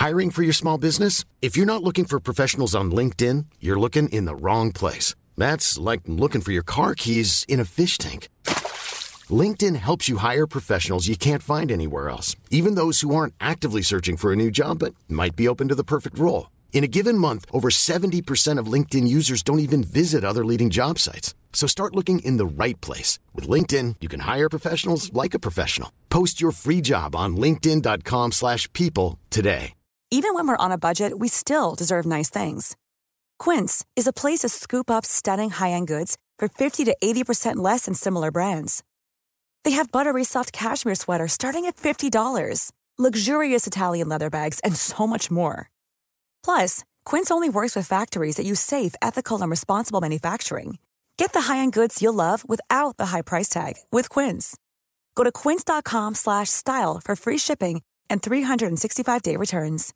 Hiring for your small business? If you're not looking for professionals on LinkedIn, you're looking in the wrong place. That's like looking for your car keys in a fish tank. LinkedIn helps you hire professionals you can't find anywhere else, even those who aren't actively searching for a new job but might be open to the perfect role. In a given month, over 70% of LinkedIn users don't even visit other leading job sites. So start looking in the right place. With LinkedIn, you can hire professionals like a professional. Post your free job on linkedin.com/people today. Even when we're on a budget, we still deserve nice things. Quince is a place to scoop up stunning high-end goods for 50 to 80% less than similar brands. They have buttery soft cashmere sweaters starting at $50, luxurious Italian leather bags, and so much more. Plus, Quince only works with factories that use safe, ethical, and responsible manufacturing. Get the high-end goods you'll love without the high price tag with Quince. Go to quince.com/style for free shipping and 365-day returns.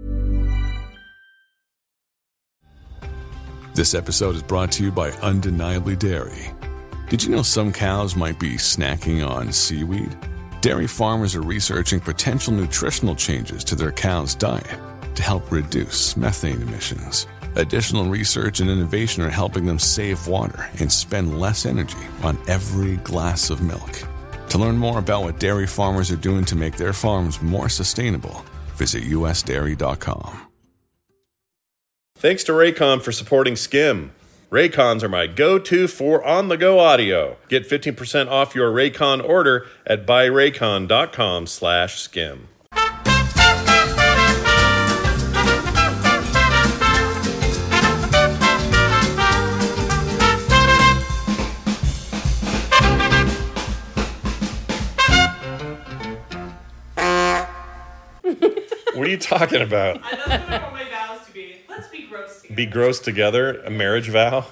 This episode is brought to you by Undeniably Dairy. Did you know some cows might be snacking on seaweed? Dairy farmers are researching potential nutritional changes to their cows' diet to help reduce methane emissions. Additional research and innovation are helping them save water and spend less energy on every glass of milk. To learn more about what dairy farmers are doing to make their farms more sustainable, visit usdairy.com. Thanks to Raycon for supporting Skim. Raycons are my go-to for on-the-go audio. Get 15% off your Raycon order at buyraycon.com/skim. What are you talking about? I know one of my vows to be, let's be gross together. Be gross together? A marriage vow?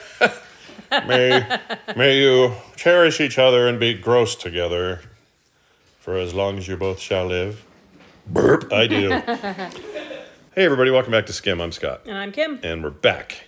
May you cherish each other and be gross together for as long as you both shall live. Burp. I do. Hey, everybody. Welcome back to Skim. I'm Scott. And I'm Kim. And we're back.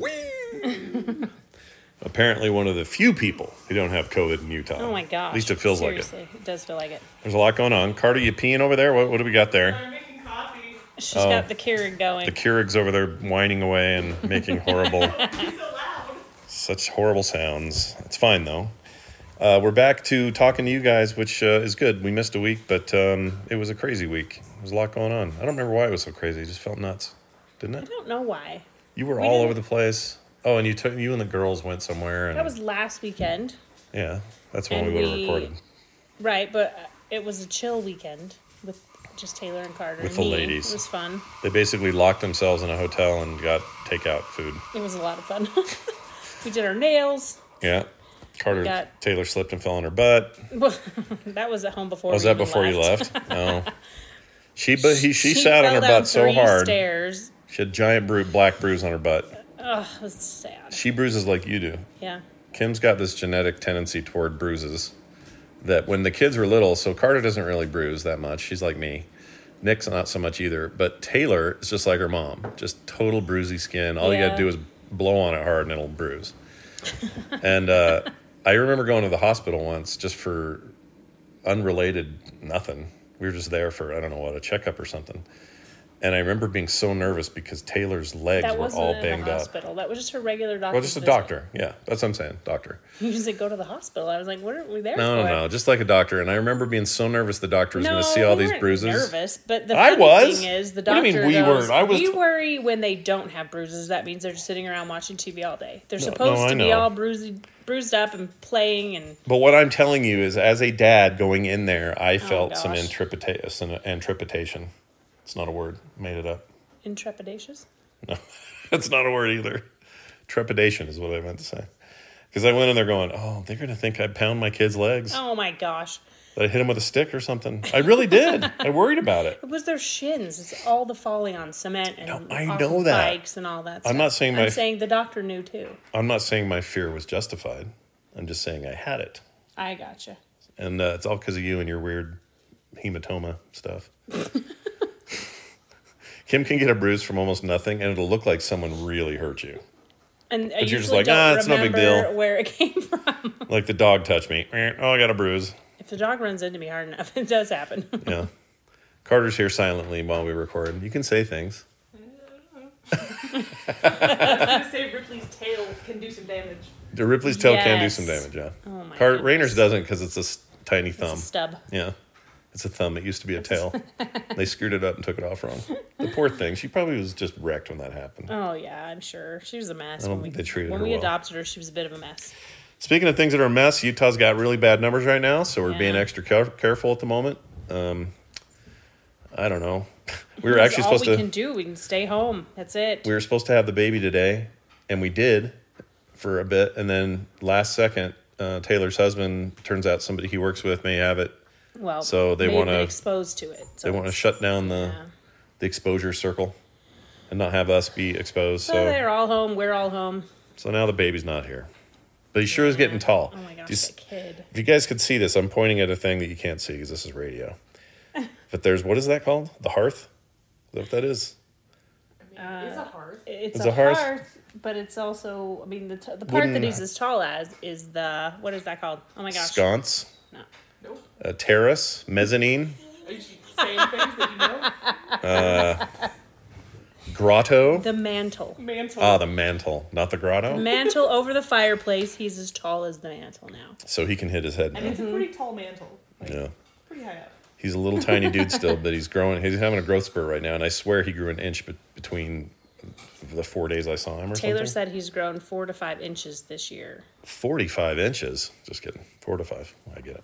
Apparently one of the few people who don't have COVID in Utah. Oh, my gosh. At least it feels Seriously, like it. It does feel like it. There's a lot going on. Carter, you peeing over there? What do we got there? I'm making coffee. She's got the Keurig going. The Keurig's over there whining away and making horrible, It's so loud. such horrible sounds. It's fine, though. We're back to talking to you guys, which is good. We missed a week, but it was a crazy week. There was a lot going on. I don't remember why it was so crazy. It just felt nuts, didn't it? I don't know why. You were all over the place. Oh, and you and the girls went somewhere. And, That was last weekend. yeah, that's when And we would have recorded. Right, but it was a chill weekend with just Taylor and Carter With and the me. ladies. It was fun. They basically locked themselves in a hotel and got takeout food. It was a lot of fun. We did our nails. Yeah. Carter, got- Taylor slipped and fell on her butt. That was at home before. Was we that even before you left? left? No. She sat on fell her down butt so 3 hard. Stairs. She had giant black bruise on her butt. Ugh, it was sad. She bruises like you do. Yeah. Kim's got this genetic tendency toward bruises that when the kids were little, so Carter doesn't really bruise that much. She's like me. Nick's not so much either. But Taylor is just like her mom. Just total bruisey skin. All you got to do is blow on it hard and it'll bruise. And I remember going to the hospital once just for unrelated nothing. We were just there for, I don't know what, a checkup or something. And I remember being so nervous because Taylor's legs That were wasn't all in banged the up. hospital. That was just her regular doctor. Well, just a doctor. Yeah, that's what I'm saying. Doctor. You just said go to the hospital. I was like, what are we there for? No. Just like a doctor. And I remember being so nervous the doctor was going to see all these bruises. Nervous, but the I funny was. thing is the What do doctor you mean we goes, weren't? I was we t- worry when they don't have bruises. That means they're just sitting around watching TV all day. They're No, supposed I to be know. all bruised up and playing and. But what I'm telling you is, as a dad going in there, I felt some gosh. intrepidation. It's not a word. Made it up. Intrepidatious? No, that's not a word either. Trepidation is what I meant to say. Because I went in there going, oh, they're going to think I pound my kid's legs. Oh my gosh. That I hit him with a stick or something. I really did. I worried about it. It was their shins. It's all the falling on cement and No, I off know of that. bikes and all that I'm stuff. not saying I'm saying the doctor knew too. I'm not saying my fear was justified. I'm just saying I had it. I gotcha. And it's all because of you and your weird hematoma stuff. Kim can get a bruise from almost nothing, and it'll look like someone really hurt you. And I But you're just usually like, don't it's no big remember deal. where it came from. Like the dog touched me. Oh, I got a bruise. If the dog runs into me hard enough, it does happen. Yeah. Carter's here silently while we record. You can say things. I was going to say Ripley's tail can do some damage. The Ripley's tail can do Yes. some damage, yeah. Oh my Rainer's goodness. doesn't because it's a tiny thumb. It's a stub. Yeah. It's a thumb. It used to be a tail. They screwed it up and took it off wrong. The poor thing. She probably was just wrecked when that happened. Oh yeah, I'm sure she was a mess. I don't when think they treated when her we well. adopted her, she was a bit of a mess. Speaking of things that are a mess, Utah's got really bad numbers right now, so we're being Yeah. extra careful at the moment. I don't know. We were That's actually all supposed we to. can do. We can stay home. That's it. We were supposed to have the baby today, and we did for a bit, and then last second, Taylor's husband, turns out somebody he works with may have it. Well, So they may have wanna- been exposed to it. So They want to it's- shut down yeah. the exposure circle and not have us be exposed. So So they're all home. We're all home. now the baby's not here, but he sure is getting tall. Oh my gosh, Do you that kid. If you guys could see this, I'm pointing at a thing that you can't see because this is radio. But there's, what is that called? The hearth? Is that what that is? I mean, it's a hearth. It's It's a a hearth? hearth, but it's also. I mean, the part Wooden- that he's as tall as is the what is that called? Oh my gosh. Sconce, No. Nope. a terrace, mezzanine, Are you saying things that you know? grotto. The mantle. Mantle. The mantle, not the grotto. Mantle over the fireplace. He's as tall as the mantle now. So he can hit his head and now. it's a pretty tall mantle. Like, Yeah. Pretty high up. He's a little tiny dude still, but he's growing. He's having a growth spurt right now, and I swear he grew an inch between the 4 days I saw him or Taylor something. said he's grown 4 to 5 inches this year. 45 inches. Just kidding. 4 to 5. I get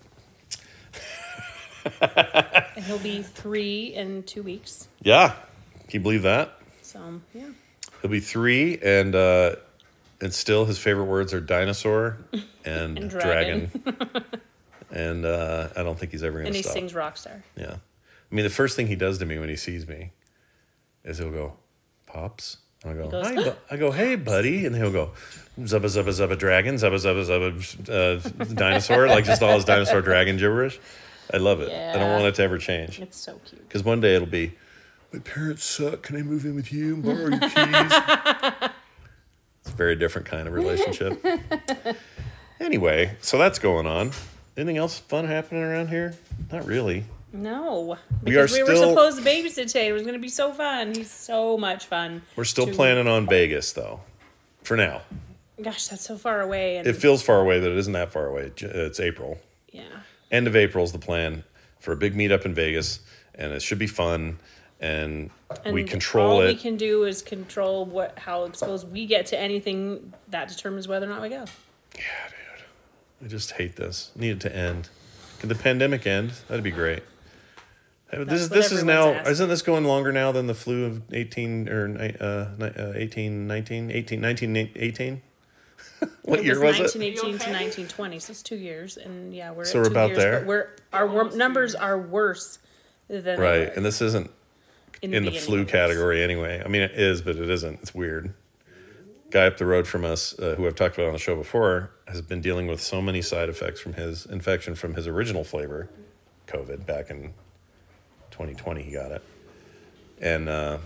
it. And he'll be 3 in 2 weeks. Yeah. Can you believe that? So, yeah. He'll be 3, and still his favorite words are dinosaur and, And dragon. dragon. And I don't think he's ever going And to he stop. sings Rockstar. Yeah. I mean, the first thing he does to me when he sees me is he'll go, Pops. And I go, goes, hi, I go, hey, buddy. And he'll go, zubba, zubba, zubba, dragon, zubba, zubba, zubba, dinosaur, like just all his dinosaur dragon gibberish. I love it. I don't Yeah. want it to ever change. It's so cute. Because one day it'll be, my parents suck. Can I move in with you and borrow your keys? It's a very different kind of relationship. Anyway, so that's going on. Anything else fun happening around here? Not really. No. We are Because we were still- supposed to babysit today. It was going to be so fun. He's so much fun. We're still to- planning on Vegas, though, for now. Gosh, that's so far away. And It feels far away, but it isn't that far away. It's April. yeah. End of April is the plan for a big meetup in Vegas, and it should be fun. And we control all it. we can do is control how exposed we get to anything that determines whether or not we go. Yeah, dude. I just hate this. Need it to end. Can the pandemic end? That'd be great. This what is everyone's now. asking. Isn't this going longer now than the flu of 18 or 18, 19, 18, 1918? What year was it? 1918 You to okay? 1920, so it's 2 years, and yeah, we're So at we're 2 about years, there? But our numbers are worse than they Right, were and this isn't in the beginning flu of this. category anyway. I mean, it is, but it isn't. It's weird. Guy up the road from us, who I've talked about on the show before, has been dealing with so many side effects from his infection from his original flavor, COVID, back in 2020. He got it, and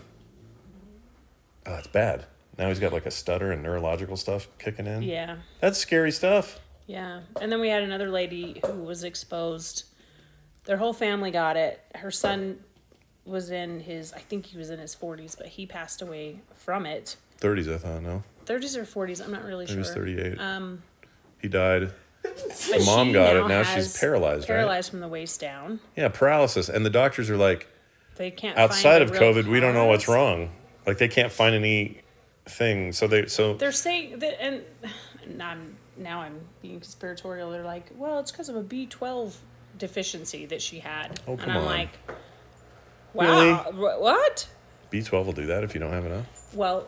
it's bad. Now he's got like a stutter and neurological stuff kicking in. Yeah, That's scary stuff. yeah. And then we had another lady who was exposed. Their whole family got it. Her son was I think he was in his 40s, but he passed away from it. 30s, I thought. No, 30s or 40s, I'm not really he sure. was 38. He died. But Mom she got it. Now has she's paralyzed, right? Paralyzed from the waist down. Yeah, paralysis, and the doctors are like, They can't outside find of a real COVID, we don't know what's cause. wrong. Like they can't find anything. So They're saying that, and now I'm being conspiratorial. They're like, well, it's because of a B12 deficiency that she had, Oh, and come I'm on. like, wow, what? B12 will do that if you don't have enough. Well,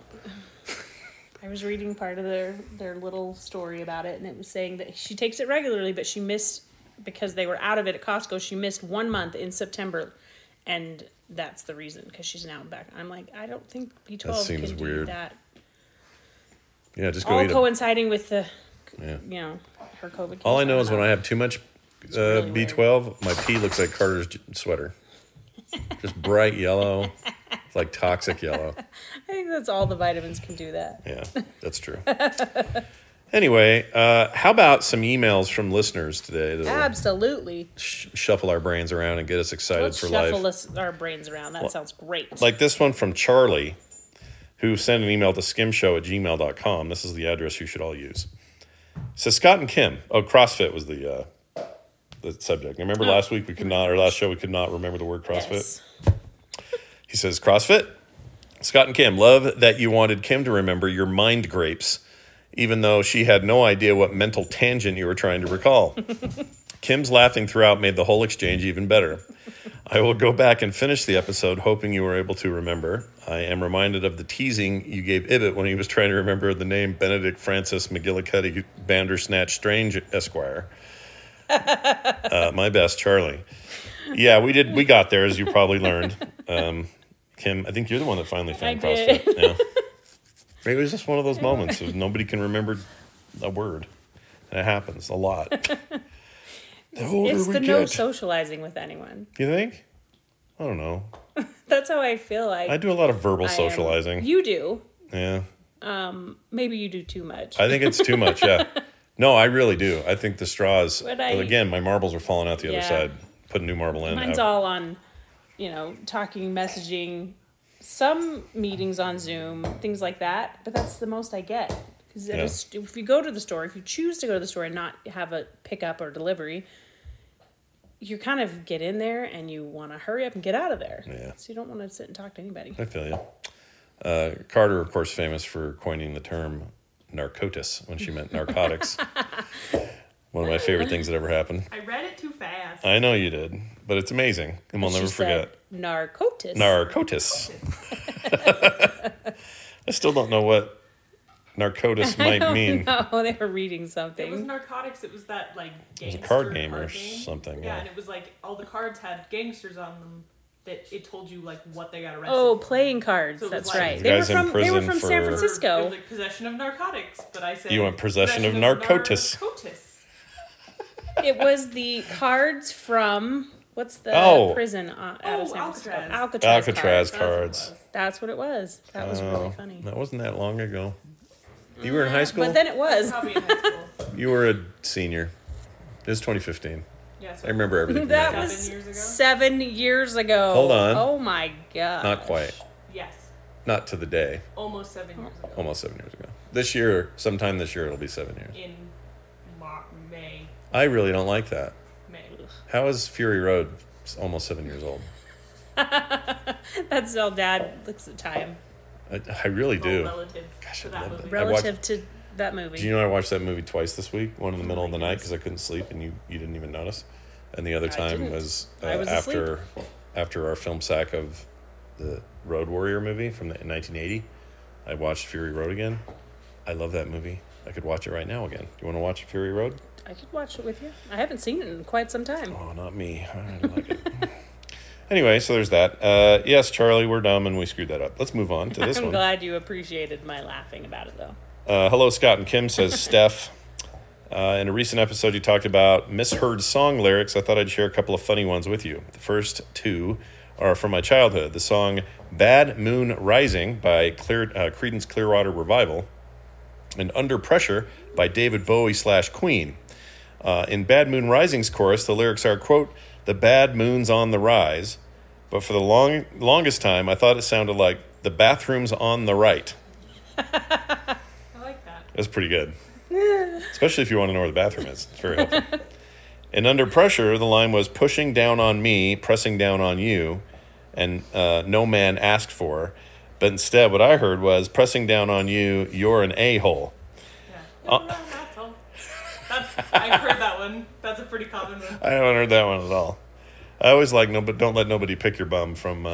I was reading part of their little story about it, and it was saying that she takes it regularly, but she missed, because they were out of it at Costco, she missed 1 month in September, and that's the reason, because she's now back. I'm like, I don't think B12 That seems can do weird. that. Yeah, just go All eat it. coinciding with the, Yeah. her COVID case. All I know is when I have too much really weird. B12, my pee looks like Carter's sweater. Just bright yellow. It's like toxic yellow. I think that's all the vitamins can do that. Yeah, that's true. Anyway, how about some emails from listeners today that'll Absolutely. shuffle our brains around and get us excited Let's for shuffle life? our brains around. That sounds great. Like this one from Charlie, who sent an email to skimshow@gmail.com. This is the address you should all use. It says, Scott and Kim. Oh, CrossFit was the subject. Remember last week last show we could not remember the word CrossFit? Yes. He says, CrossFit. Scott and Kim, love that you wanted Kim to remember your mind grapes, even though she had no idea what mental tangent you were trying to recall. Kim's laughing throughout made the whole exchange even better. I will go back and finish the episode hoping you were able to remember. I am reminded of the teasing you gave Ibbott when he was trying to remember the name Benedict Francis McGillicuddy Bandersnatch Strange Esquire. My best, Charlie. Yeah, we got there, as you probably learned. Kim, I think you're the one that finally found CrossFit. Yeah. Maybe it was just one of those moments of nobody can remember a word. And it happens a lot. It's the no socializing with anyone. You think? I don't know. That's how I feel like. I do a lot of verbal socializing. You do. Yeah. Maybe you do too much. I think it's too much, yeah. No, I really do. I think the straws, But again, my marbles are falling out the other side. Put a new marble in. Mine's all on, talking, messaging, some meetings on Zoom, things like that. But that's the most I get. Because if you go to the store, if you choose to go to the store and not have a pickup or delivery, you kind of get in there and you want to hurry up and get out of there. Yeah. So you don't want to sit and talk to anybody. I feel you. Carter, of course, famous for coining the term narcotis when she meant narcotics. One of my favorite things that ever happened. I read it too fast. I know you did, but it's amazing, and we'll never forget. Narcotis. Narcotis. I still don't know what narcotis might mean. No, they were reading something. It was narcotics. It was that it was a card game or something. Yeah, and it was like all the cards had gangsters on them. That it told you like what they got arrested. Oh, playing cards. So that's like, right. They were from San It Francisco. was like possession of narcotics, but I said You want possession of narcotis. It was the cards from what's the prison out of San Francisco? Alcatraz. Alcatraz cards. That's what it was. That was really funny. That wasn't that long ago. You were in high school? But then it was. Probably in high school. You were a senior. It was 2015. Yeah, so I remember everything. From That that was 7 years ago? 7 years ago. Hold on. Oh my god. Not quite. Yes, Not to the day. almost 7 years ago. Almost 7 years ago. This year, sometime this year, it'll be 7 years. In May. I really don't like that. May. How is Fury Road almost 7 years old? That's how Dad looks at time. I really do. Relative Gosh, to I that love movie. it. Relative to that movie. Do you know I watched that movie twice this week? One in the middle of the night because I couldn't sleep and you didn't even notice. And the other time didn't. was, I was after our film sack of the Road Warrior movie from 1980. I watched Fury Road again. I love that movie. I could watch it right now again. Do you want to watch Fury Road? I could watch it with you. I haven't seen it in quite some time. Oh, not me. I don't like it. Anyway, so there's that. Yes, Charlie, we're dumb and we screwed that up. Let's move on to this I'm one. glad you appreciated my laughing about it, though. Hello, Scott and Kim, says Steph. In a recent episode, you talked about misheard song lyrics. I thought I'd share a couple of funny ones with you. The first two are from my childhood. The song Bad Moon Rising by Creedence Clearwater Revival and Under Pressure by David Bowie / Queen. In Bad Moon Rising's chorus, the lyrics are, quote, "The bad moon's on the rise." But for the longest time, I thought it sounded like "The bathroom's on the right." I like that. That's pretty good. Especially if you want to know where the bathroom is. It's very helpful. In Under Pressure, the line was pushing down on me, pressing down on you, and no man asked for. But instead, what I heard was pressing down on you, you're an a-hole. Yeah. That's all. I've heard that one. That's a pretty common one. I haven't heard that one at all. I always like, no, but don't let nobody pick your bum from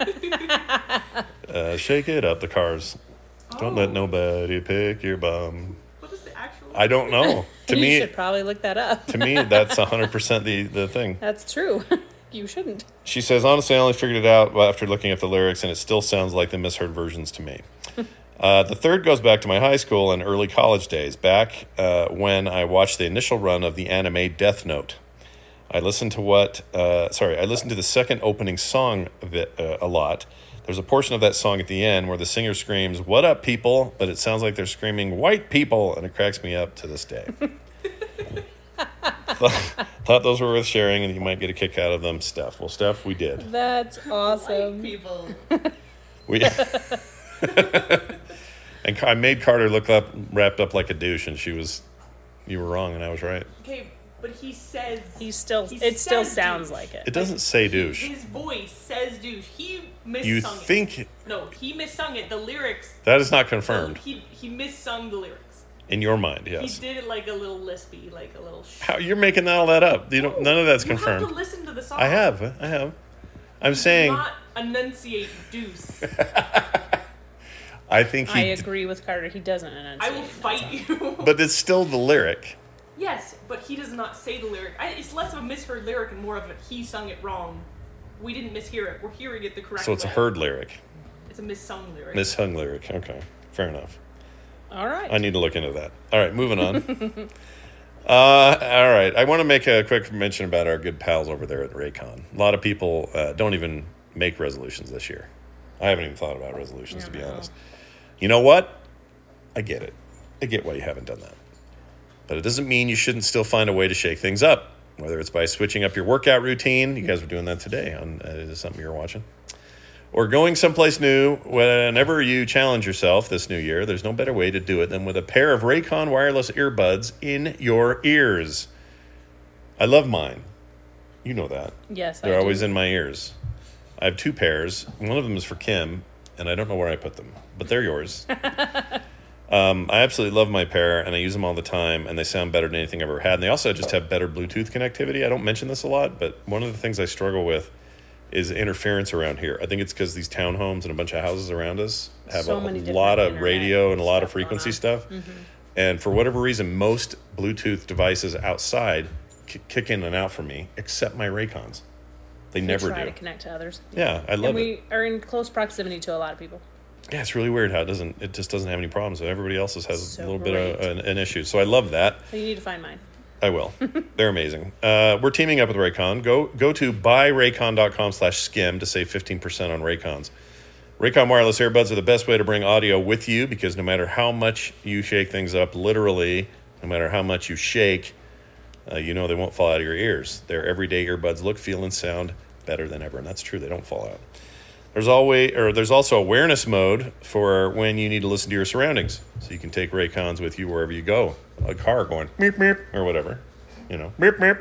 Shake It Up, the Cars. Don't let nobody pick your bum. What is the actual? I don't know. To You me, should probably look that up. to me, that's 100% the thing. That's true. You shouldn't. She says, honestly, I only figured it out after looking at the lyrics, and it still sounds like the misheard versions to me. The third goes back to my high school and early college days, back when I watched the initial run of the anime Death Note. I listened to I listened to the second opening song of it a lot. There's a portion of that song at the end where the singer screams, "What up, people?" But it sounds like they're screaming, "White people," and it cracks me up to this day. Thought those were worth sharing, and you might get a kick out of them, Steph. Well, Steph, we did. That's awesome. White people. We and I made Carter look wrapped up like a douche, and you were wrong, and I was right. Okay, but he says... It still sounds douche. like it. It doesn't say douche. His voice says douche. He missung You it. think No, he missung it. The lyrics... that is not confirmed He missung the lyrics. in your mind? Yes. He did it like a little lispy, like a little... How you're making all that up? You don't. None of that's You confirmed. have to listen to the song. I have. I'm saying. Not enunciate deuce. I think I he. agree with Carter. He doesn't enunciate. I will fight you. But it's still the lyric. Yes, but he does not say the lyric. It's less of a misheard lyric and more of a he sung it wrong. We didn't mishear it. We're hearing it the correct way. So it's a heard lyric. It's a missung lyric. Mishung lyric. Okay. Fair enough. All right. I need to look into that. All right, moving on. All right, I want to make a quick mention about our good pals over there at Raycon. A lot of people don't even make resolutions this year. I haven't even thought about resolutions, to be honest. You know what? I get it. I get why you haven't done that. But it doesn't mean you shouldn't still find a way to shake things up, whether it's by switching up your workout routine. You guys were doing that today on something you were watching. Or going someplace new. Whenever you challenge yourself this new year, there's no better way to do it than with a pair of Raycon wireless earbuds in your ears. I love mine. You know that. Yes, They're I always do. in my ears. I have 2 pairs. One of them is for Kim, and I don't know where I put them, but they're yours. I absolutely love my pair, and I use them all the time, and they sound better than anything I've ever had. And they also just have better Bluetooth connectivity. I don't mention this a lot, but one of the things I struggle with is interference around here. I think it's because these townhomes and a bunch of houses around us have So a many different lot of internet radio and a lot of stuff going frequency on. stuff. And for whatever reason, most Bluetooth devices outside kick in and out for me, except my Raycons. They never try do. to connect to others. Yeah, I love And it. we are in close proximity to a lot of people. Yeah, it's really weird how it just doesn't have any problems. And everybody else's has So a little bit of great. an issue. So I love that. So you need to find mine. I will. They're amazing. We're teaming up with Raycon. Go to buyraycon.com/skim to save 15% on Raycons. Raycon wireless earbuds are the best way to bring audio with you because no matter how much you shake things up, literally, no matter how much you shake, you know they won't fall out of your ears. Their everyday earbuds look, feel, and sound better than ever, and that's true. They don't fall out. There's also awareness mode for when you need to listen to your surroundings. So you can take Raycons with you wherever you go. A car going meep meep or whatever, meep meep.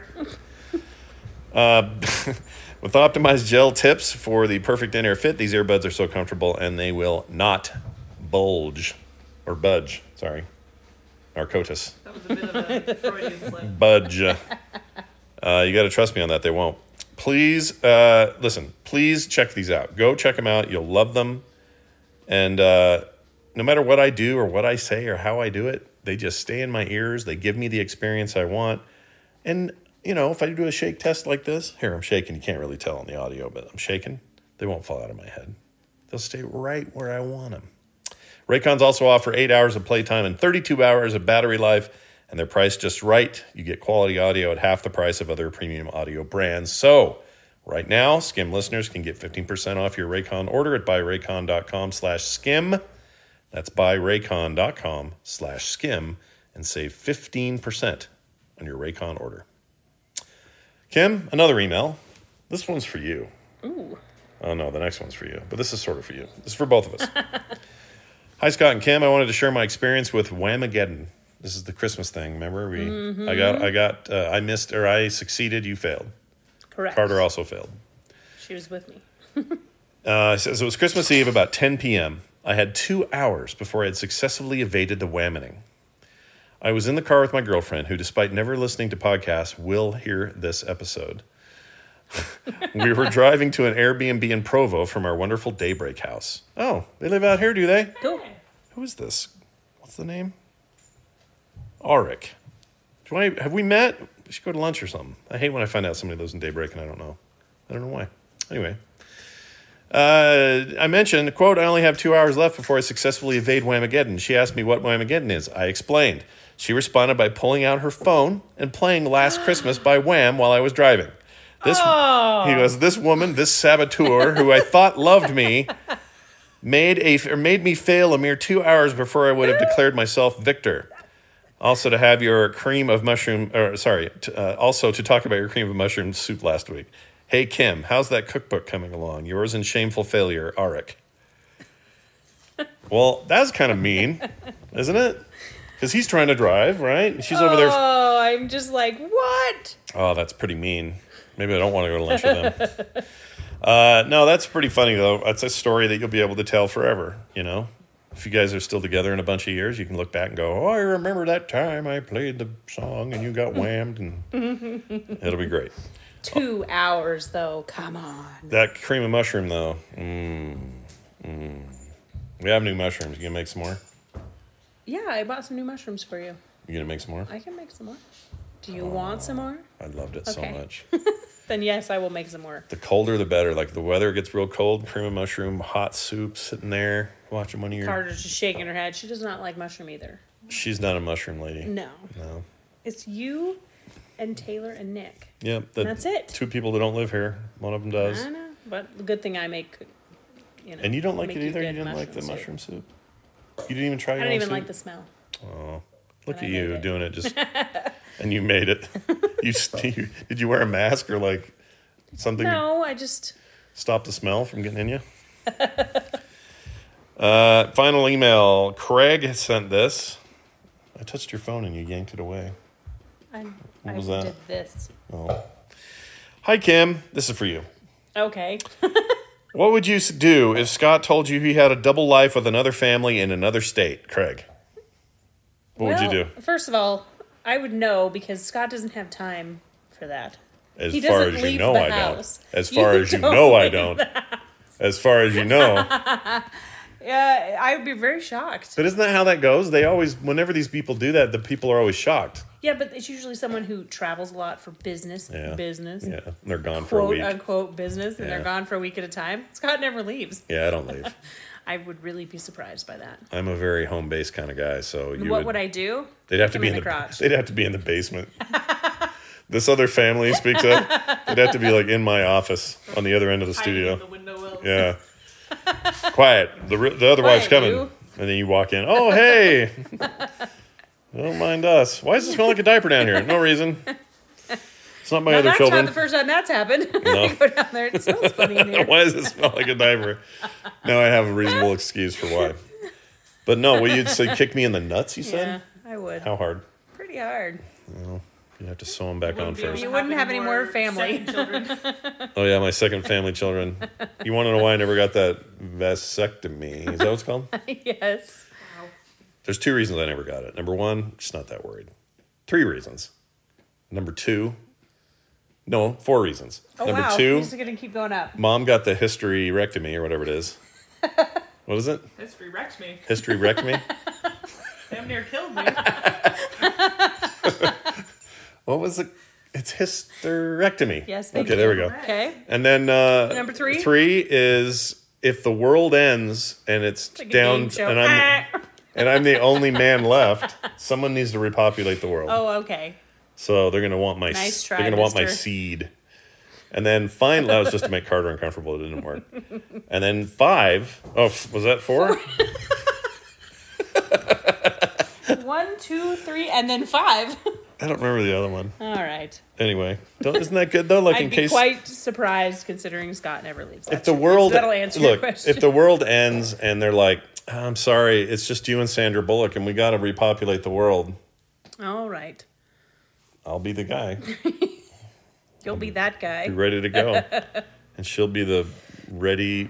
With optimized gel tips for the perfect in-ear fit, these earbuds are so comfortable and they will not budge. Sorry, narcotis. That was a bit of a Freudian slip. Budge. You got to trust me on that. They won't. Please, listen, please check these out. Go check them out. You'll love them. And no matter what I do or what I say or how I do it, they just stay in my ears. They give me the experience I want. And, if I do a shake test like this, here, I'm shaking. You can't really tell on the audio, but I'm shaking. They won't fall out of my head. They'll stay right where I want them. Raycons also offer 8 hours of playtime and 32 hours of battery life. And they're priced just right. You get quality audio at half the price of other premium audio brands. So, right now, Skim listeners can get 15% off your Raycon order at buyraycon.com/skim. That's buyraycon.com/skim and save 15% on your Raycon order. Kim, another email. This one's for you. Ooh. Oh, no, the next one's for you. But this is sort of for you. This is for both of us. Hi, Scott and Kim. I wanted to share my experience with Whamageddon. This is the Christmas thing. Remember, I missed, or I succeeded. You failed. Correct. Carter also failed. She was with me. It says it was Christmas Eve about 10 p.m. I had 2 hours before I had successfully evaded the whamming. I was in the car with my girlfriend, who, despite never listening to podcasts, will hear this episode. We were driving to an Airbnb in Provo from our wonderful Daybreak house. Oh, they live out here, do they? Cool. Who is this? What's the name? Auric. Have we met? We should go to lunch or something. I hate when I find out somebody lives in Daybreak and I don't know. I don't know why. Anyway. I mentioned, quote, I only have 2 hours left before I successfully evade Whamageddon. She asked me what Whamageddon is. I explained. She responded by pulling out her phone and playing Last Christmas by Wham while I was driving. He goes, this woman, this saboteur, who I thought loved me, made me fail a mere 2 hours before I would have declared myself victor. Also to have your cream of mushroom, also to talk about your cream of mushroom soup last week. Hey, Kim, how's that cookbook coming along? Yours in shameful failure, Arik. Well, that's kind of mean, isn't it? Because he's trying to drive, right? She's over there. Oh, I'm just like, what? Oh, that's pretty mean. Maybe I don't want to go to lunch with him. No, that's pretty funny, though. That's a story that you'll be able to tell forever, you know? If you guys are still together in a bunch of years, you can look back and go, oh, I remember that time I played the song and you got whammed, and it'll be great. 2 hours, though. Come on. That cream of mushroom, though. We have new mushrooms. You gonna make some more? Yeah, I bought some new mushrooms for you. You gonna make some more? I can make some more. Do you want some more? I loved it so much. Then yes, I will make some more. The colder, the better. Like the weather gets real cold, cream of mushroom, hot soup, sitting there watching one of your. Carter's just shaking her head. She does not like mushroom either. She's not a mushroom lady. No. No. It's you and Taylor and Nick. Yep. That's it. 2 people that don't live here. One of them does. I know, but the good thing I make. And you don't like it either? You good didn't like the soup. mushroom soup? You didn't even try your I own don't even soup? like the smell. Oh, look And at I you made it. doing it just, and you made it. Did you wear a mask or like something No, I just. to stop the smell from getting in you? Final email. Craig has sent this. I touched your phone and you yanked it away. I was that? did this. Oh. Hi, Kim. This is for you. Okay. What would you do if Scott told you he had a double life with another family in another state, Craig? What would you do? First of all, I would know because Scott doesn't have time for that. As He far doesn't as you leave know, the I house. don't. As far as you know, I don't. As far as you know. Yeah, I would be very shocked. But isn't that how that goes? They always, whenever these people do that, the people are always shocked. Yeah, but it's usually someone who travels a lot for business. Yeah. Business. Yeah, and they're gone for a Quote week. unquote business, and Yeah. they're gone for a week at a time. Scott never leaves. Yeah, I don't leave. I would really be surprised by that. I'm a very home-based kind of guy, so you What would I do? They'd have to Kick be him in the crotch. They'd have to be in the basement. This other family he speaks of, they'd have to be like in my office on the other end of the Hiding studio. in the window well. Yeah. Quiet. The other wife's coming. you. And then you walk in. Oh, hey. Don't mind us. Why does it smell like a diaper down here? No reason. It's not my Now, other that's children. not the first time that's happened. No. I go down there. It smells funny in here. Why does it smell like a diaper? Now I have a reasonable excuse for why. But no, will you say kick me in the nuts, you said? Yeah, I would. How hard? Pretty hard. You have to sew them back on Wouldn't be able first. to You wouldn't have any more family. second children. Oh, yeah, my second family children. You want to know why I never got that vasectomy? Is that what it's called? Yes. There's 2 reasons I never got it. Number 1, just not that worried. 3 reasons. Number 2, no, 4 reasons. Oh, Number wow. 2, You're just going to keep going up. Mom got the hysterectomy or whatever it is. What is it? History wrecked me. Hysterectomy? Damn near killed me. What was it? It's hysterectomy. Yes, Okay, thank there we you. go. Okay. And then Number 3? 3 is if the world ends and it's Like a down game show. and I'm the only man left, someone needs to repopulate the world. Oh, okay. So they're gonna want my Nice try, they're gonna want my mister. seed. And then finally, that was just to make Carter uncomfortable. It didn't work. And then 5. Oh, was that 4? 1, 2, 3, and then 5. I don't remember the other one. All right. Anyway, isn't that good though? Like in I'd be case quite surprised considering Scott never leaves. if the world That'll answer your look, question. if the world ends and they're like, I'm sorry, it's just you and Sandra Bullock, and we got to repopulate the world. All right. I'll be the guy. You'll be that guy. Be ready to go, and she'll be the ready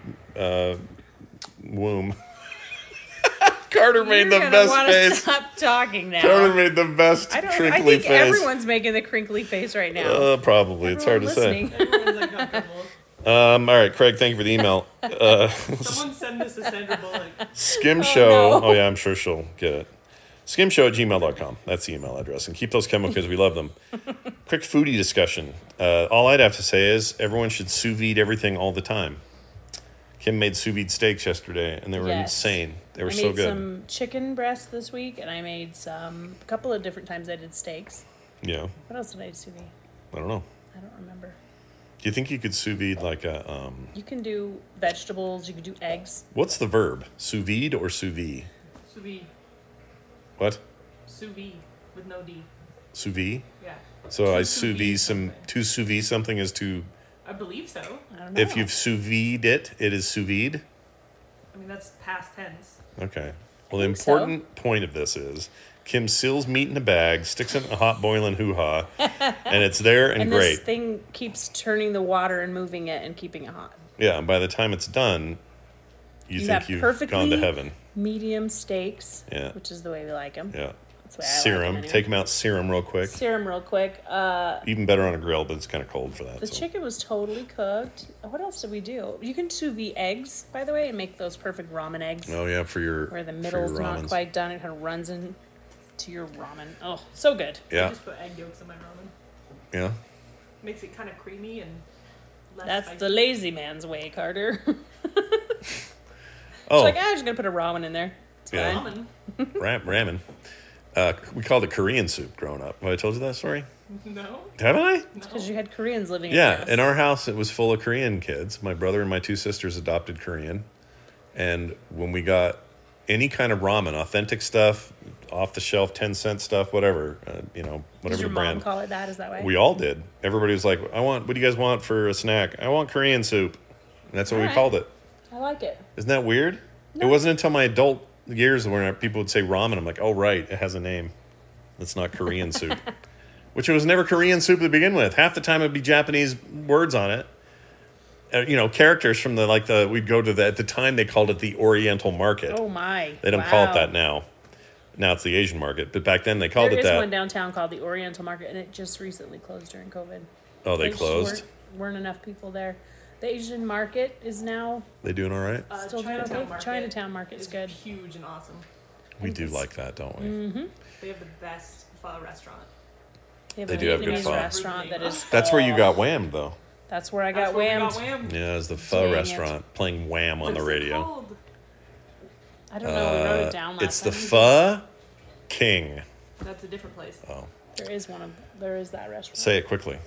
womb. Carter made the You're gonna best wanna face. Stop talking now. Carter made the best I crinkly think face. everyone's making the crinkly face right now. Probably. It's hard to Everyone say. listening. Everyone's uncomfortable. All right, Craig, thank you for the email. Someone send this to Sandra Bullock. Skimshow. no. Oh, yeah, I'm sure she'll get it. Skimshow@gmail.com. That's the email address. And keep those coming because we love them. Quick foodie discussion. All I'd have to say is everyone should sous vide everything all the time. Kim made sous vide steaks yesterday, and they were Yes. insane. They were I so made good. some chicken breasts this week, and I made a couple of different times I did steaks. Yeah, What else did I sous vide? I don't know. I don't remember. Do you think you could sous vide like a You can do vegetables. You can do eggs. what's the verb? Sous vide or sous vide? Sous vide. What? Sous vide with no D. Sous vide? Yeah. So I To sous vide something. to sous vide something is to, I believe so. I don't know. if you've sous vide it is sous vide. I mean, that's past tense. Okay. Well, the think so. important point of this is Kim seals meat in a bag, sticks it in a hot boiling hoo-ha, and it's there and, and great. this thing keeps turning the water and moving it and keeping it hot. Yeah, and by the time it's done, you think have you've perfectly gone to heaven. medium steaks, Yeah. which is the way we like them. Yeah. That's the way I like Serum. 'em anyway. Take them out, sear 'em real quick. Sear 'em real quick. Even better on a grill, but it's kind of cold for that. The so. chicken was totally cooked. What else did we do? You can sous vide eggs, by the way, and make those perfect ramen eggs. Oh, yeah, for your Where the for middle's your not ramens. quite done. It kind of runs into your ramen. Oh, so good. I Yeah, just put egg yolks in my ramen. yeah. Makes it kind of creamy and less That's spicy. the lazy man's way, Carter. Oh, Like, I'm just going to put a ramen in there. It's Yeah. fine. Ramen. ramen. We called it Korean soup growing up. Have I told you that story? No. Haven't I? Because you had Koreans living Yeah, in in our house, it was full of Korean kids. My brother and my two sisters adopted Korean. And when we got any kind of ramen, authentic stuff, off the shelf, 10-cent stuff, whatever, Does whatever your the mom brand. call it that? Is that way? We all did. Everybody was like, what do you guys want for a snack? I want Korean soup. And that's what we Alright. called it. I like it. Isn't that weird? It wasn't until my adult years when people would say ramen, I'm like, oh, right, it has a name. It's not Korean soup. Which it was never Korean soup to begin with. Half the time it'd be Japanese words on it. Characters from we'd go to at the time they called it the Oriental Market. Oh, my. They don't call it Wow. that now. Now it's the Asian market. But back then they called There it is that. one downtown called the Oriental Market, and it just recently closed during COVID. Oh, they There just closed? weren't enough people there. The Asian market is now They doing all right? still doing Chinatown okay. Market Chinatown Market's is good. huge and awesome. We do like that, don't we? Mm-hmm. They have the best pho restaurant. They have They a do have good Vietnamese pho. restaurant that is. That's where you got whammed, though. That's where I That's got where we whammed. got whammed. Yeah, it's the pho Dang it. restaurant playing Wham on the What's it radio. called? I don't know. We wrote it down last It's the time. Pho King. That's a different place. Oh, There is There is that restaurant. say it quickly.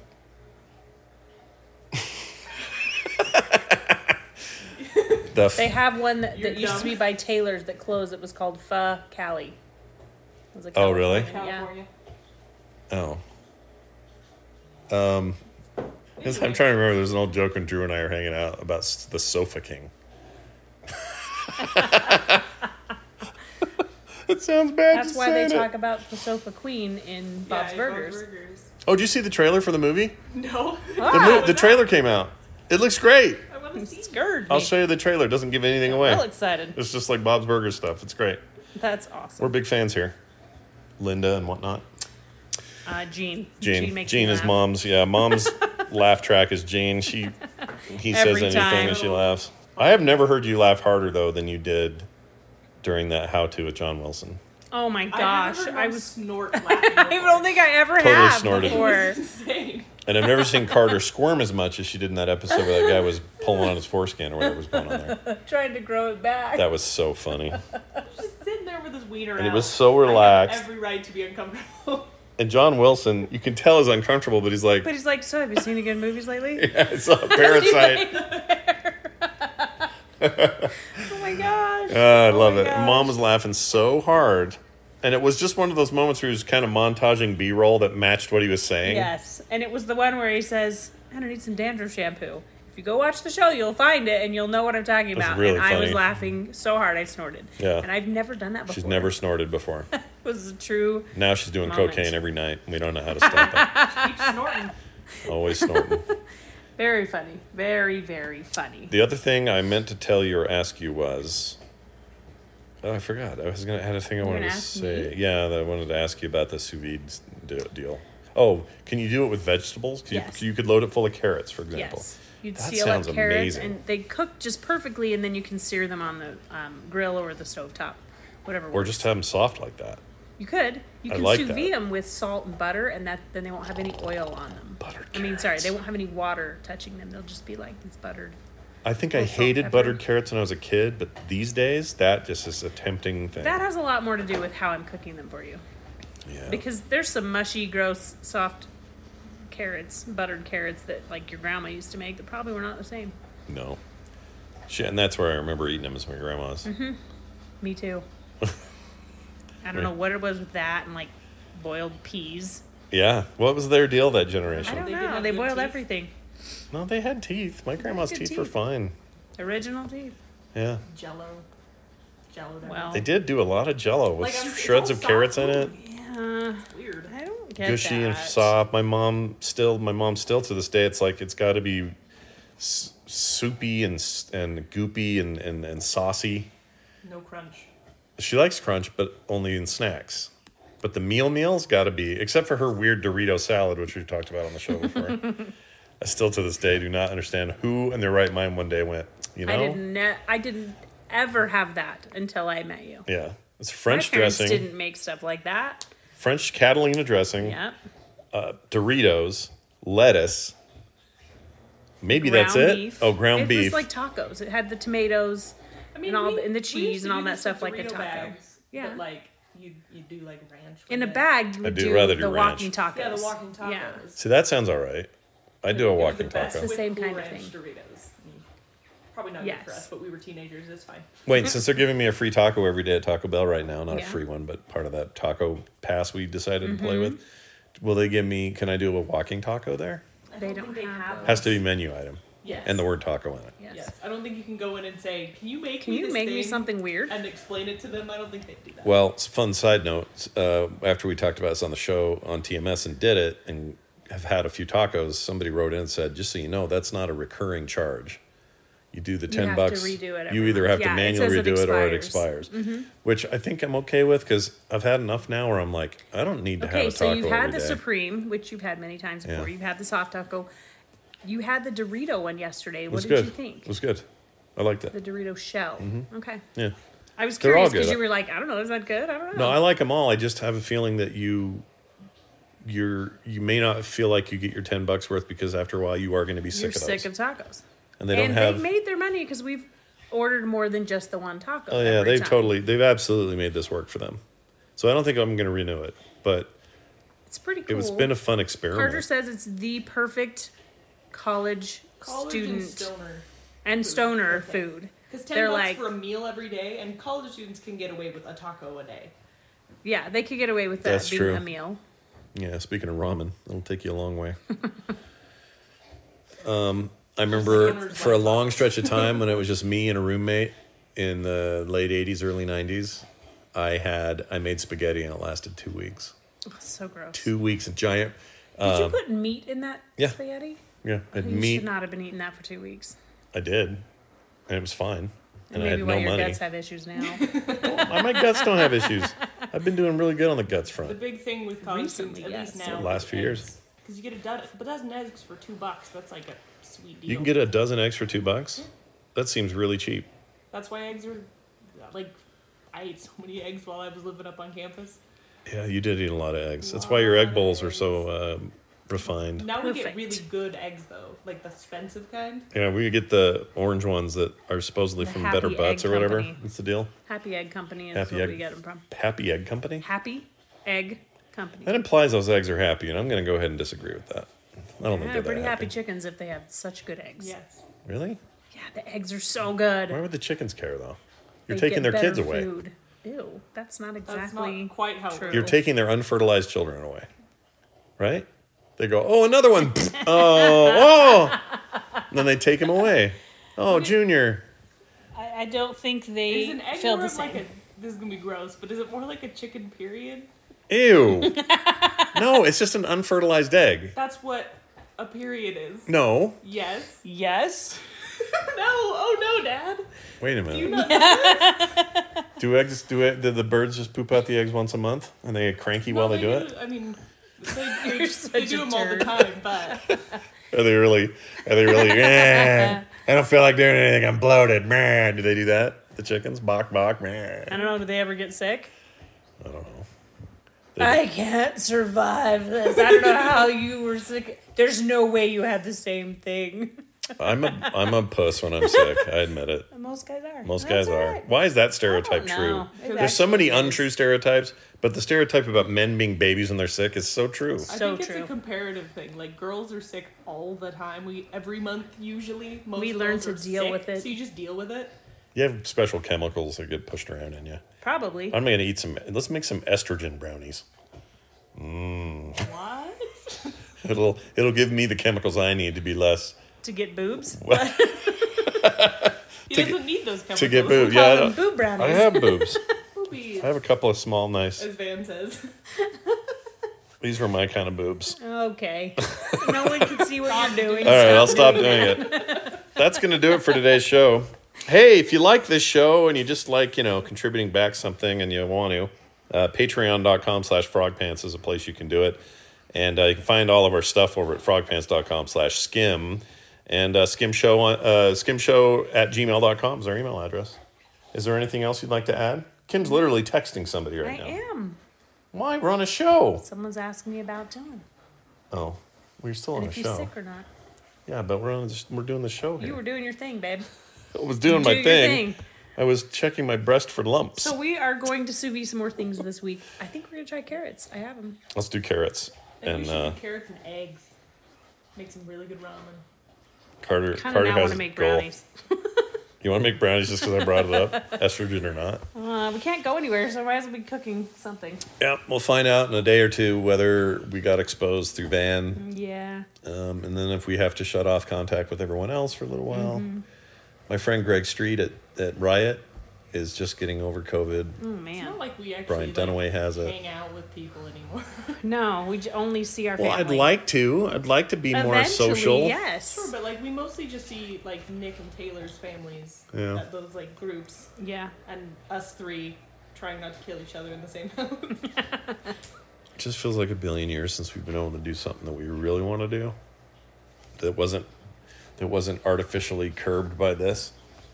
They have one that You're used to be dumb. by Taylor's that closed. It was called Pho Cali. It was a Oh, really? California- Yeah. California. I'm trying to remember. There's an old joke when Drew and I are hanging out about the Sofa King. It sounds bad. That's just why they saying it. talk about the Sofa Queen in Bob's Yeah, Burgers. Oh, did you see the trailer for the movie? No. The trailer came out. It looks great. I want to see. Scared me. I'll show you the trailer. It doesn't give anything away. Real excited. It's just like Bob's Burgers stuff. It's great. That's awesome. We're big fans here. Linda and whatnot. Gene. Gene. makes Gene me is laugh. mom's. Yeah, mom's laugh track is Gene. He says Every anything time. and she laughs. I have never heard you laugh harder though than you did during that How To with John Wilson. Oh my I've gosh. never heard I Mom was. snort laughing. I don't think I ever Totally have snorted. before. Insane. And I've never seen Carter squirm as much as she did in that episode where that guy was pulling on his foreskin or whatever was going on there. Trying to grow it back. That was so funny. Just sitting there with his wiener And it out. was so I have relaxed. every right to be uncomfortable. And John Wilson, you can tell is uncomfortable, but he's like, But he's like, so have you seen any good movies lately? I saw Parasite. Oh my gosh. I love it. gosh. Mom was laughing so hard. And it was just one of those moments where he was kind of montaging B-roll that matched what he was saying. Yes. And it was the one where he says, I don't need some dandruff shampoo. If you go watch the show, you'll find it and you'll know what I'm talking That's about. really and I was funny. laughing so hard I snorted. Yeah. And I've never done that before. She's never snorted before. It was a true. Now she's doing Moment. cocaine every night. We don't know how to stop it. Keep snorting. Always snorting. Very funny. Very, very funny. The other thing I meant to tell you or ask you was... Oh, I forgot. I had a thing I wanted gonna to ask say. me? Yeah, that I wanted to ask you about the sous vide deal. Oh, can you do it with vegetables? Yes. You could load it full of carrots, for example. Yes. You'd That seal up sounds carrots amazing. and they cook just perfectly and then you can sear them on the grill or the stovetop. Whatever Or works. just have them soft like that. You could. You I can like sous that. vide them with salt and butter, and then they won't have any oil on them. Buttered Sorry, carrots. they won't have any water touching them. They'll just be like these buttered. I think I hated buttered carrots when I was a kid, but these days, that just is a tempting thing. That has a lot more to do with how I'm cooking them for you. Yeah. Because there's some mushy, gross, soft carrots, buttered carrots that like your grandma used to make that probably were not the same. No. And that's where I remember eating them as my grandma's. Mm-hmm. Me too. I don't know what it was with that and like boiled peas. Yeah. What was their deal that generation? I don't They did know. have They good boiled teeth. everything. No, they had teeth. My grandma's good teeth were teeth. fine. Original teeth. Yeah. Jello. Well, They did do a lot of Jello with Like, it's shreds all of carrots in soft it. yeah. Weird. I don't get Gushy that. and soft. My mom still to this day, it's like it's got to be soupy and goopy and saucy. No crunch. She likes crunch, but only in snacks. But the meal's got to be, except for her weird Dorito salad, which we've talked about on the show before. I still to this day do not understand who in their right mind one day went, you know? I didn't ever have that until I met you. Yeah. It's French My parents dressing, didn't make stuff like that. French Catalina dressing, Yeah. Doritos, lettuce. Maybe Ground that's it. beef. Oh, ground it beef. It was like tacos. It had the tomatoes and the cheese and all that stuff like a taco. Bags, Yeah. But like you do like ranch. with In a it. bag, you I would do do rather do the ranch. walking tacos. Yeah, the walking tacos. Yeah. See, that sounds all right. I do a It was walking the best taco. It's the same with Cool kind of Ranch thing. Doritos. Probably not Yes. good for us, but we were teenagers. It's fine. Wait, since they're giving me a free taco every day at Taco Bell right now, not a Yeah. free one, but part of that taco pass we decided to play Mm-hmm. with, will they give me, can I do a walking taco there? They think don't have those. Has to be menu item. Yes. And the word taco in it. Yes. Yes. I don't think you can go in and say, "Can you make Can me you this make me thing?" something weird? and explain it to them? I don't think they'd do that. Well, it's a fun side note. After we talked about this on the show on TMS and did it and have had a few tacos, somebody wrote in and said, just so you know, that's not a recurring charge. You do the $10. have to redo it every You either month. have Yeah, to it manually says it redo it or it expires. expires. Which I think I'm okay with because I've had enough now where I'm like, I don't need to have Okay, a so taco you've had every the day. Supreme, which you've had many times before. Yeah. You've had the soft taco. You had the Dorito one yesterday. It What was did good. you think? It was good. I liked it. The Dorito shell. Okay. Yeah. I was They're all curious because good. you were like, I don't know, is that good? I don't No, know. I like them all. I just have a feeling that you may not feel like you get your $10 worth because after a while you are going to be You're sick of sick those. of tacos. And they don't And have. they made their money because we've ordered more than just the one taco. Oh yeah, every they've absolutely made this work for them. So I don't think I'm going to renew it, but It's pretty it cool. was been a fun experiment. Carter says it's the perfect college student and stoner Okay. food. Because They're $10 like, for a meal every day, and college students can get away with a taco a day. yeah, they could get away with that That's being true. a meal. Yeah, speaking of ramen, it'll take you a long way. I remember Sanders for a like long stretch of time when it was just me and a roommate in the late 80s, early 90s, I made spaghetti and it lasted 2 weeks. Oh, so gross. 2 weeks, a giant. Did you put meat in that yeah. spaghetti? Yeah, You and meat. should not have been eating that for 2 weeks. I did, and it was fine. And I Maybe had why no your money. guts have issues now. My guts don't have issues. I've been doing really good on the guts The front. big thing with college Recently, students, at least yes. now, The last few years. because you get a dozen eggs for $2. That's like a sweet deal. You can get a dozen eggs for $2. That seems really cheap. That's why eggs are like. I ate so many eggs while I was living up on campus. Yeah, you did eat a lot of eggs. That's why your egg bowls are so refined. Now we get Perfect. really good eggs though, like the expensive kind. Yeah, we get the orange ones that are supposedly The from Happy Better Butts Egg or whatever. Company. What's the deal? Happy Egg Company is Happy where Egg. we get them from. Happy Egg Company? Happy Egg Company. That implies those eggs are happy, and I'm going to go ahead and disagree with that. I don't think Yeah, they're pretty that happy happy. chickens if they have such good eggs. Yes. Really? Yeah, the eggs are so good. Why would the chickens care, though? You're They taking get their kids better away. Food. Ew, that's not That's exactly not quite how it true. works. You're taking their unfertilized children away. Right? They go, oh, another one. oh. And then they take him away. Oh, Junior. I don't think Is they an egg feel more the of like same. a? This is gonna be gross, but is it more like a chicken? Period. Ew. No, it's just an unfertilized egg. That's what a period is. No. Yes. Yes. No. Oh no, Dad. Wait a Do you minute. not? Do the birds just poop out the eggs once a month and they get cranky while they do it? I mean, You're they such do a them all the jerk. time, but Are they really, I don't feel like doing anything. I'm bloated. Meh. Do they do that? The chickens? Bok, bok, meh. I don't know. Do they ever get sick? I don't know. I can't survive this. I don't know how you were sick. There's no way you had the same thing. I'm a puss when I'm sick. I admit it. Most guys are. Most That's guys all are. right. Why is that stereotype I don't true? know. It There's so many actually is. untrue stereotypes, but the stereotype about men being babies when they're sick is so true. I So think it's true. a comparative thing. Like, girls are sick all the time. Every month usually. Most We learn girls to are deal sick, with it. So you just deal with it. You have special chemicals that get pushed around in you. Probably. I'm going to eat some. Let's make some estrogen brownies. What? It'll give me the chemicals I need to be less. To get boobs. He doesn't need those chemicals. To get boobs. Call Yeah, them boob brownies. I have boobs. Boobies, I have a couple of small, nice. as Van says. These were my kind of boobs. Okay. No one can see what you're doing. All right, I'll stop doing it. That's going to do it for today's show. Hey, if you like this show and you just like, contributing back something and you want to, patreon.com/frogpants is a place you can do it. And you can find all of our stuff over at frogpants.com/skim. And skimshow@gmail.com is our email address. Is there anything else you'd like to add? Kim's literally texting somebody I right now. am. Why? We're on a show. Someone's asking me about Dylan. Oh, we're still on And a if he's show. sick or not. Yeah, but we're doing the show here. You were doing your thing, babe. I was doing my your thing. thing. I was checking my breast for lumps. So we are going to sous vide some more things this week. I think we're going to try carrots. I have them. Let's do carrots. I think And we should do carrots and eggs. Make some really good ramen. Carter Kind of now has want to a make goal. brownies. You want to make brownies just because I brought it up? Estrogen or not? We can't go anywhere, so I might as well be cooking something. Yeah, we'll find out in a day or two whether we got exposed through Van. Yeah. And then if we have to shut off contact with everyone else for a little while. My friend Greg Street at Riot is just getting over COVID. Oh, It's man. not like we actually Brian Dunaway has it. hang out with people anymore. No, we only see our Well, family. I'd like to. I'd like to be more Eventually, social. yes. Sure, but like we mostly just see like Nick and Taylor's families Yeah. at those like groups, Yeah. and us three trying not to kill each other in the same house. It just feels like a billion years since we've been able to do something that we really want to do. That wasn't artificially curbed by this,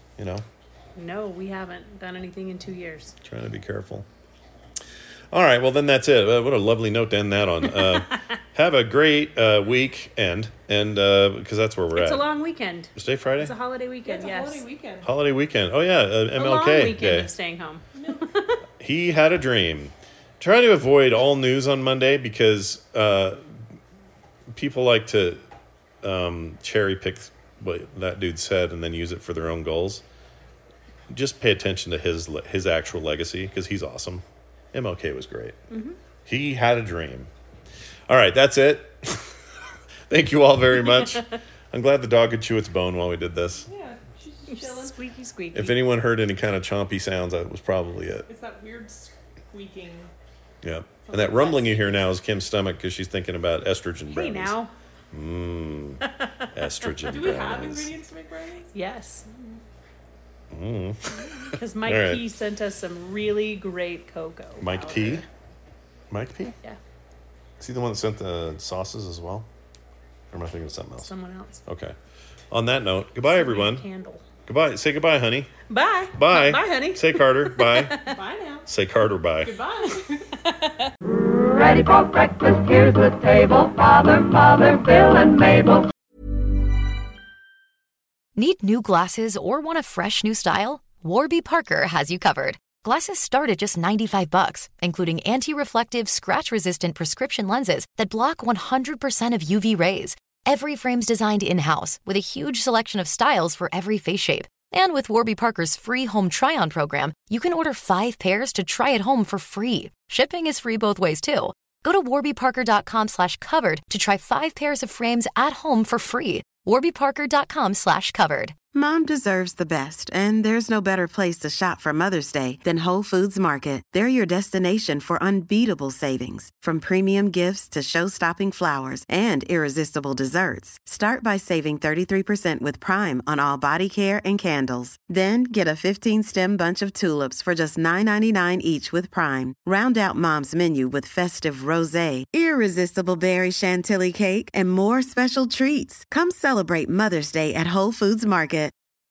No, we haven't done anything in 2 years. Trying to be careful. All right, well, then that's it. What a lovely note to end that on. Have a great weekend, and because that's where we're It's at. a long weekend. Stay Friday? It's a holiday weekend, It's a yes. holiday weekend. Holiday weekend. Oh, yeah, A long MLK weekend Day. of staying home. He had a dream. Try to avoid all news on Monday because people like to cherry pick what that dude said and then use it for their own goals. Just pay attention to his actual legacy because he's awesome. MLK was great. Mm-hmm. He had a dream. All right, that's it. Thank you all very much. I'm glad the dog could chew its bone while we did this. Yeah, she's chilling. Squeaky, squeaky. If anyone heard any kind of chompy sounds, that was probably it. It's that weird squeaking. Yeah. And that rumbling you hear now is Kim's stomach because she's thinking about estrogen Hey, brownies. now. Estrogen Do we have brownies. ingredients to make brownies? Yes. Because Mike All right. P sent us some really great cocoa. Mike powder. P? Mike P? Yeah, Is he the one that sent the sauces as well? Or am I thinking of something else? someone else. Okay. On that note, goodbye, everyone. Candle. Goodbye. Say goodbye, honey. Bye. Bye. Bye, honey. Say Carter. Bye. Bye now. Say Carter. Bye. Goodbye. Ready for breakfast, here's the table. Father, Mother, Bill, and Mabel. Need new glasses or want a fresh new style? Warby Parker has you covered. Glasses start at just $95, including anti-reflective, scratch-resistant prescription lenses that block 100% of UV rays. Every frame's designed in-house with a huge selection of styles for every face shape. And with Warby Parker's free home try-on program, you can order 5 pairs to try at home for free. Shipping is free both ways, too. Go to warbyparker.com/covered to try 5 pairs of frames at home for free. warbyparker.com/covered. Mom deserves the best, and there's no better place to shop for Mother's Day than Whole Foods Market. They're your destination for unbeatable savings, from premium gifts to show-stopping flowers and irresistible desserts. Start by saving 33% with Prime on all body care and candles. Then get a 15-stem bunch of tulips for just $9.99 each with Prime. Round out Mom's menu with festive rosé, irresistible berry chantilly cake, and more special treats. Come celebrate Mother's Day at Whole Foods Market.